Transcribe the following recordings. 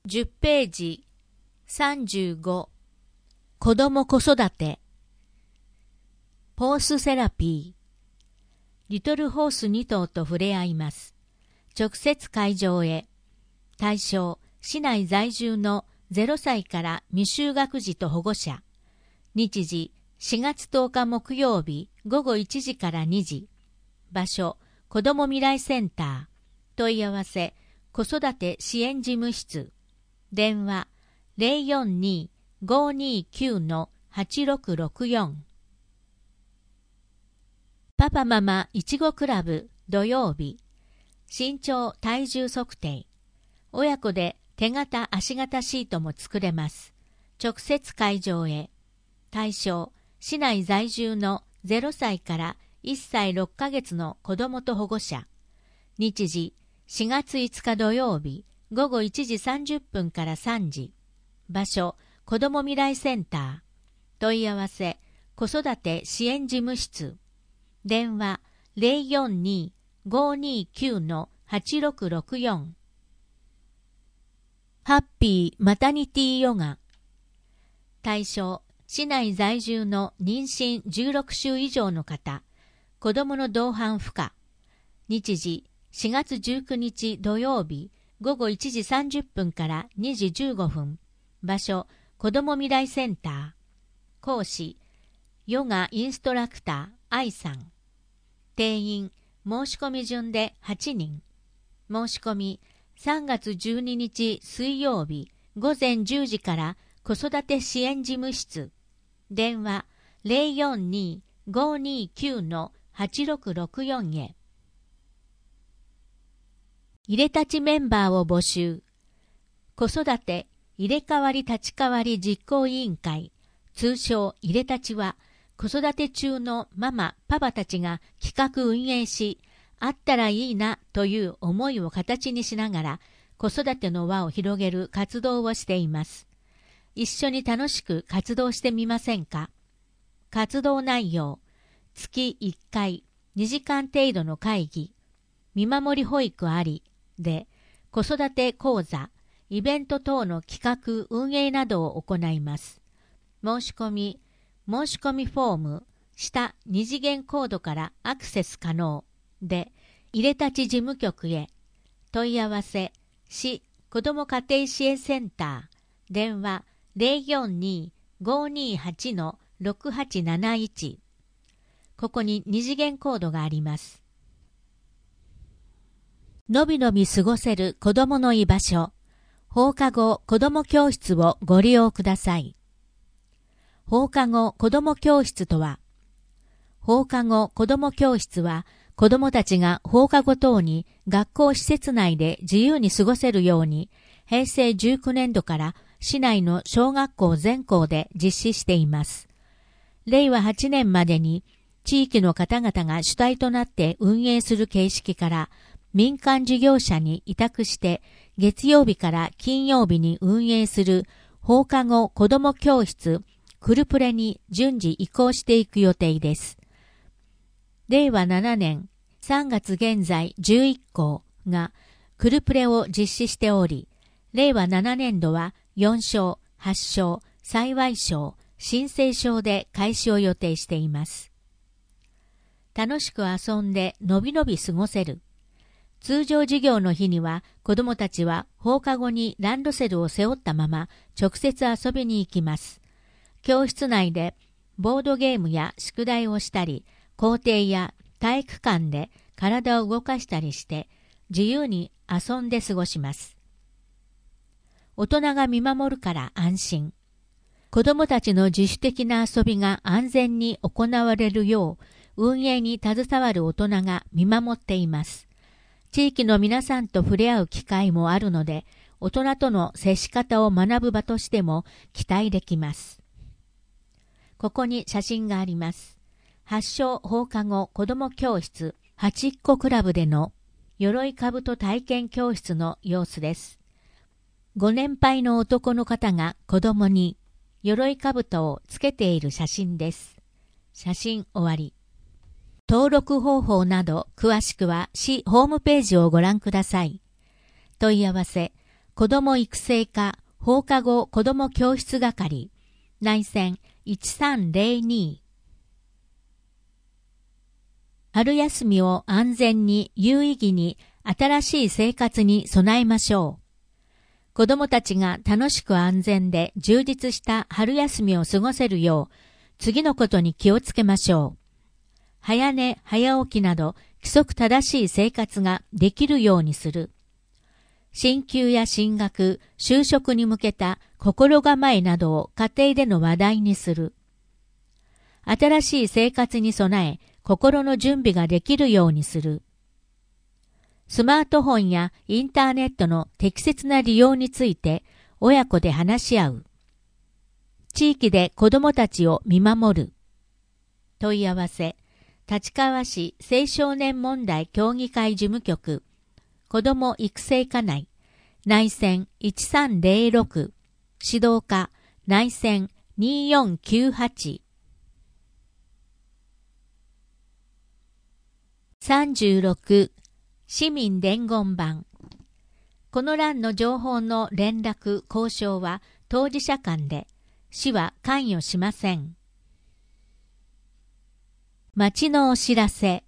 10ページ35子供子育てホースセラピーリトルホース2頭と触れ合います。直接会場へ。対象市内在住の0歳から未就学児と保護者。日時4月10日木曜日午後1時から2時。場所子ども未来センター。問い合わせ子育て支援事務室。電話 042-529-8664 パパママいちごクラブ土曜日身長体重測定親子で手型足型シートも作れます直接会場へ対象市内在住の0歳から1歳6ヶ月の子どもと保護者日時4月5日土曜日午後1時30分から3時場所子ども未来センター問い合わせ子育て支援事務室電話 042-529-8664 ハッピーマタニティヨガ対象市内在住の妊娠16週以上の方子どもの同伴不可日時4月19日土曜日午後1時30分から2時15分場所子ども未来センター講師ヨガインストラクター愛さん定員申し込み順で8人申し込み3月12日水曜日午前10時から子育て支援事務室電話 042-529-8664 へ入れたちメンバーを募集子育て入れ替わり立ち替わり実行委員会通称入れたちは子育て中のママパパたちが企画運営しあったらいいなという思いを形にしながら子育ての輪を広げる活動をしています一緒に楽しく活動してみませんか活動内容月1回2時間程度の会議見守り保育ありで子育て講座イベント等の企画運営などを行います申し込みフォーム下2次元コードからアクセス可能で入れたち事務局へ問い合わせ市子ども家庭支援センター電話 042-528-6871 ここに2次元コードがありますのびのび過ごせる子どもの居場所放課後子ども教室をご利用ください放課後子ども教室とは放課後子ども教室は子どもたちが放課後等に学校施設内で自由に過ごせるように平成19年度から市内の小学校全校で実施しています。令和8年までに地域の方々が主体となって運営する形式から民間事業者に委託して月曜日から金曜日に運営する放課後子ども教室クルプレに順次移行していく予定です。令和7年3月現在11校がクルプレを実施しており、令和7年度は4賞、8賞、幸い賞、新生賞で開始を予定しています。楽しく遊んでのびのび過ごせる。通常授業の日には子どもたちは放課後にランドセルを背負ったまま直接遊びに行きます。教室内でボードゲームや宿題をしたり、校庭や体育館で体を動かしたりして自由に遊んで過ごします。大人が見守るから安心。子どもたちの自主的な遊びが安全に行われるよう運営に携わる大人が見守っています。地域の皆さんと触れ合う機会もあるので、大人との接し方を学ぶ場としても期待できます。ここに写真があります。発祥放課後子ども教室八っ子クラブでの鎧兜体験教室の様子です。ご年配の男の方が子どもに鎧兜をつけている写真です。写真終わり。登録方法など詳しくは市ホームページをご覧ください。問い合わせ子ども育成課放課後子ども教室係内線1302。春休みを安全に有意義に新しい生活に備えましょう。子どもたちが楽しく安全で充実した春休みを過ごせるよう、次のことに気をつけましょう。早寝早起きなど規則正しい生活ができるようにする。進級や進学、就職に向けた心構えなどを家庭での話題にする。新しい生活に備え、心の準備ができるようにする。スマートフォンやインターネットの適切な利用について親子で話し合う。地域で子どもたちを見守る。問い合わせ、立川市青少年問題協議会事務局、子ども育成課内、内線1306、指導課内線2498。36、市民伝言板。この欄の情報の連絡・交渉は当事者間で、市は関与しません。町のお知らせ。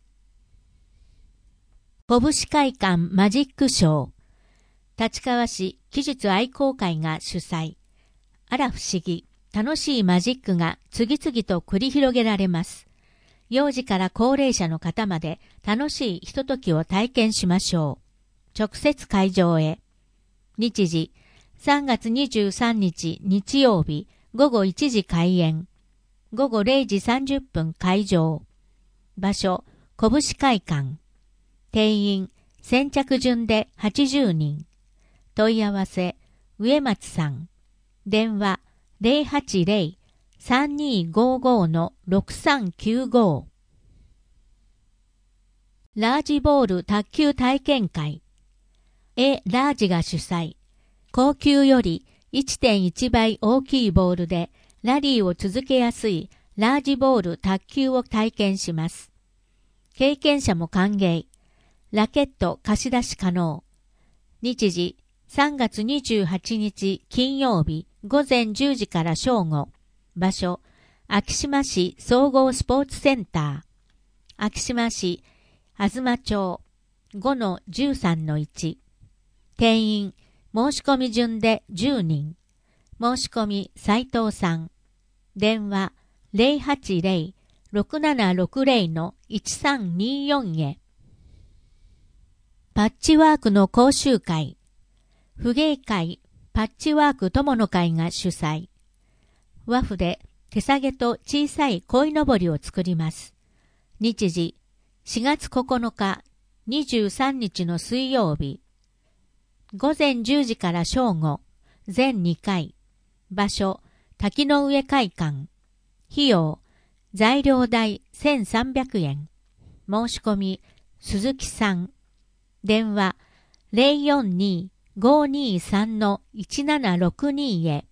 拳会館マジックショー。立川市奇術愛好会が主催。あら不思議、楽しいマジックが次々と繰り広げられます。幼児から高齢者の方まで楽しいひとときを体験しましょう。直接会場へ。日時、3月23日日曜日午後1時開演。午後0時30分会場。場所、拳会館。定員、先着順で80人。問い合わせ、植松さん。電話、080-3255-6395。ラージボール卓球体験会。ラージが主催。高級より 1.1 倍大きいボールでラリーを続けやすいラージボール卓球を体験します。経験者も歓迎。ラケット貸し出し可能。日時、3月28日金曜日午前10時から正午。場所、昭島市総合スポーツセンター。昭島市東町 5-13-1。定員、申し込み順で10人。申し込み斉藤さん。電話 080-6760-1324 へ。パッチワークの講習会。婦芸会パッチワーク友の会が主催。和風で手提げと小さい鯉のぼりを作ります。日時、4月9日、23日の水曜日。午前10時から正午、全2回。場所、滝の上会館。費用、材料代1300円。申し込み、鈴木さん。電話、042-523-1762 へ。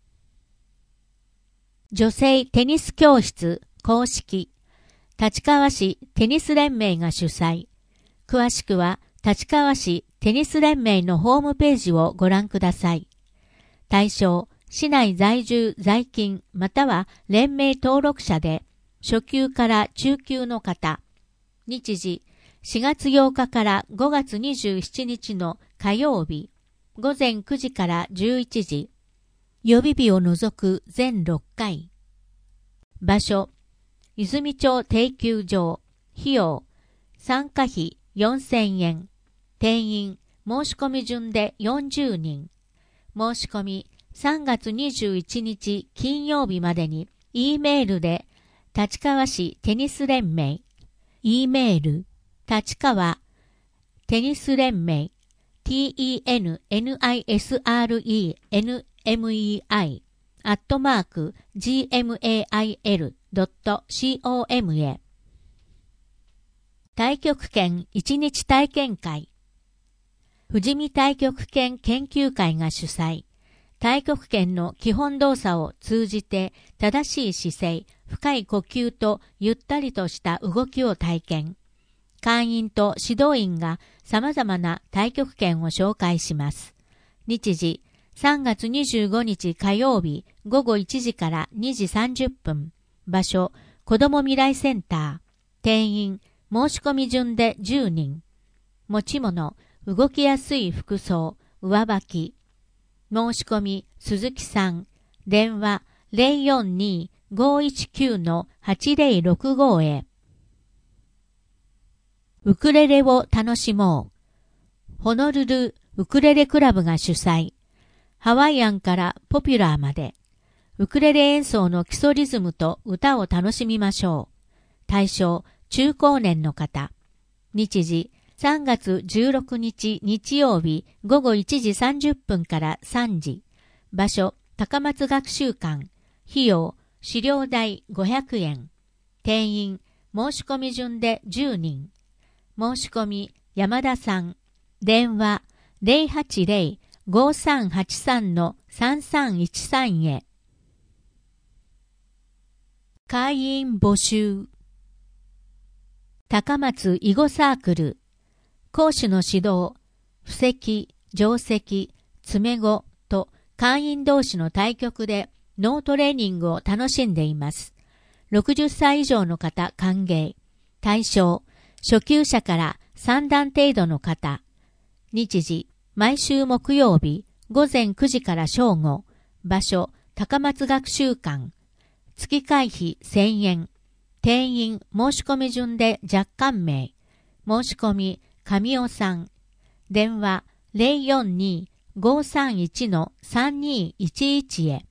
女性テニス教室公式。立川市テニス連盟が主催。詳しくは、立川市テニス連盟のホームページをご覧ください。対象、市内在住在勤または連盟登録者で、初級から中級の方。日時、4月8日から5月27日の火曜日、午前9時から11時。予備日を除く全6回。場所、泉町定休場。費用、参加費4000円。定員、申し込み順で40人。申し込み、3月21日金曜日までに、E メールで、立川市テニス連盟、E メール、立川テニス連盟、TENNISRENMEI、@gmail.com へ。太極拳1日体験会。富士見太極拳研究会が主催。太極拳の基本動作を通じて正しい姿勢、深い呼吸とゆったりとした動きを体験。会員と指導員が様々な太極拳を紹介します。 日時3月25日火曜日午後1時から2時30分。場所、子ども未来センター。定員、申し込み順で10人。持ち物、動きやすい服装、上履き。申し込み、鈴木さん。電話、042-519-8065 へ。ウクレレを楽しもう。ホノルルウクレレクラブが主催。ハワイアンからポピュラーまで。ウクレレ演奏の基礎リズムと歌を楽しみましょう。対象、中高年の方。日時、3月16日日曜日午後1時30分から3時。場所、高松学習館。費用、資料代500円。定員、申し込み順で10人。申し込み、山田さん。電話、080-5383-3313 へ。会員募集。高松囲碁サークル。講師の指導、布石、定石、詰碁と会員同士の対局で脳トレーニングを楽しんでいます。60歳以上の方歓迎。対象、初級者から3段程度の方。日時、毎週木曜日、午前9時から正午。場所、高松学習館。月会費1000円。定員、申し込み順で若干名。申し込み、神尾さん。電話、042-531-3211 へ。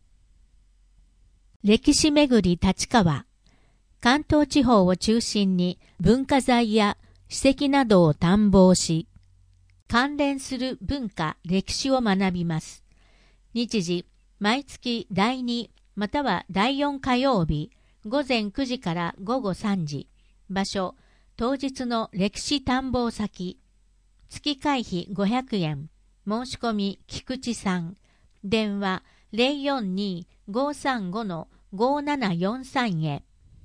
歴史めぐり立川。関東地方を中心に文化財や史跡などを探訪し、関連する文化、歴史を学びます。日時、毎月第2または第4火曜日、午前9時から午後3時。場所、当日の歴史探訪先。月会費500円。申し込み、菊池さん。電話、042-535-5743 へ。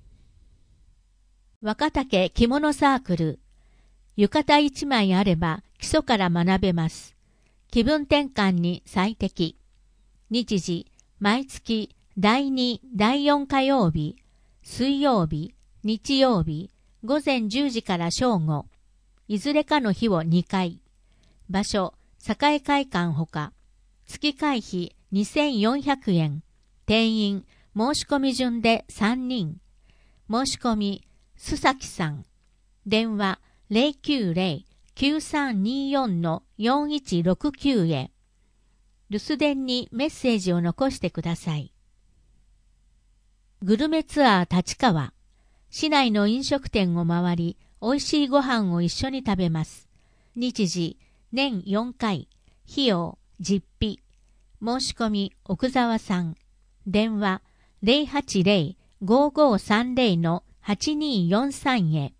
若竹着物サークル。浴衣1枚あれば基礎から学べます。気分転換に最適。日時、毎月第2、第4火曜日、水曜日、日曜日、午前10時から正午。いずれかの日を2回。場所、栄会館ほか。月会費2400円。定員、申し込み順で3人。申し込み、須崎さん。電話、090-9324-4169 へ。留守電にメッセージを残してください。グルメツアー立川。市内の飲食店を回り、美味しいご飯を一緒に食べます。日時、年4回。費用、実費。申し込み、奥沢さん。電話、080-5530-8243 へ。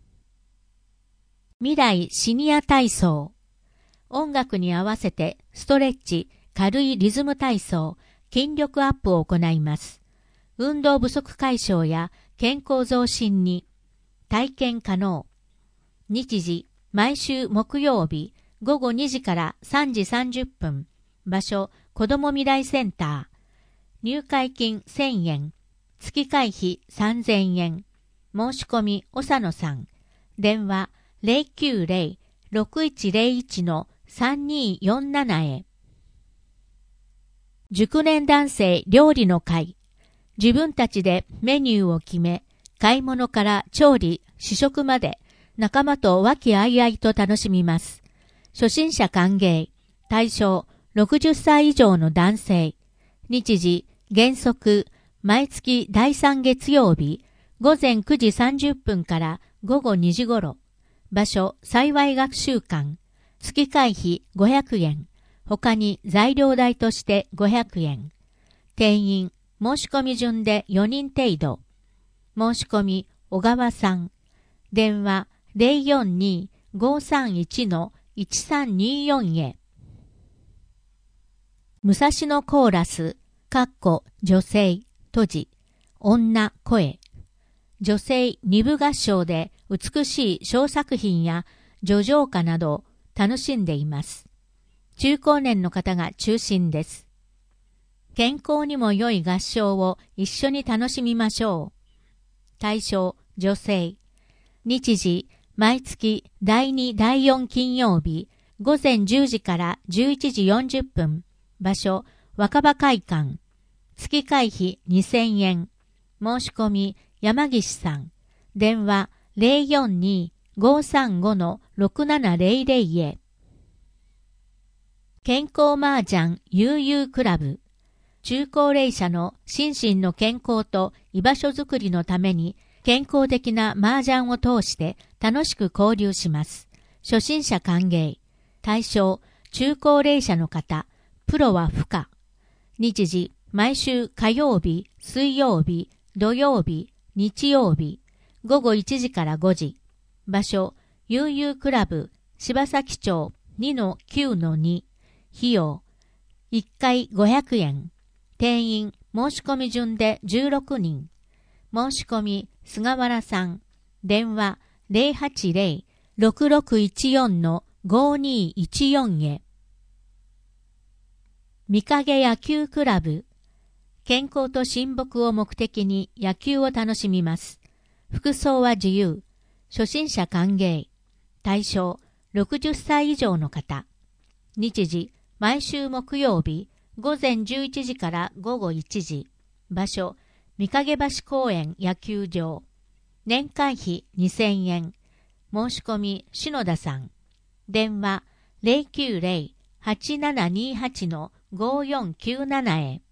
未来シニア体操。音楽に合わせてストレッチ、軽いリズム体操、筋力アップを行います。運動不足解消や健康増進に体験可能。日時、毎週木曜日、午後2時から3時30分。場所、子ども未来センター。入会金1000円。月会費3000円。申し込み、長野さん。電話、090-6101-3247 へ。熟年男性料理の会。自分たちでメニューを決め、買い物から調理、試食まで仲間と和気あいあいと楽しみます。初心者歓迎。対象60歳以上の男性。日時、原則、毎月第3月曜日、午前9時30分から午後2時頃。場所、幸学習館。月会費500円。他に材料代として500円。定員、申し込み順で4人程度。申し込み、小川さん。電話、042-531-1324 へ。武蔵野コーラス、女性、閉じ、女、声。女性二部合唱で美しい小作品や叙情歌などを楽しんでいます。 中高年の方が中心です。健康にも良い合唱を一緒に楽しみましょう。対象、女性。日時、毎月第2、第4金曜日、午前10時から11時40分。場所、若葉会館。月会費2000円。申し込み、山岸さん。電話、042-535-6700へ。健康麻雀悠々クラブ。中高齢者の心身の健康と居場所づくりのために健康的な麻雀を通して楽しく交流します。初心者歓迎。対象、中高齢者の方。プロは不可。日時、毎週火曜日、水曜日、土曜日、日曜日。午後1時から5時。場所、悠々クラブ、柴崎町 2-9-2。費用、1回500円。定員、申し込み順で16人。申し込み、菅原さん。電話、080-6614-5214へ。御影野球クラブ。健康と親睦を目的に野球を楽しみます。服装は自由。初心者歓迎。対象、60歳以上の方。日時、毎週木曜日、午前11時から午後1時。場所、御影橋公園野球場。年会費2000円。申し込み、篠田さん。電話、090-8728-5497へ。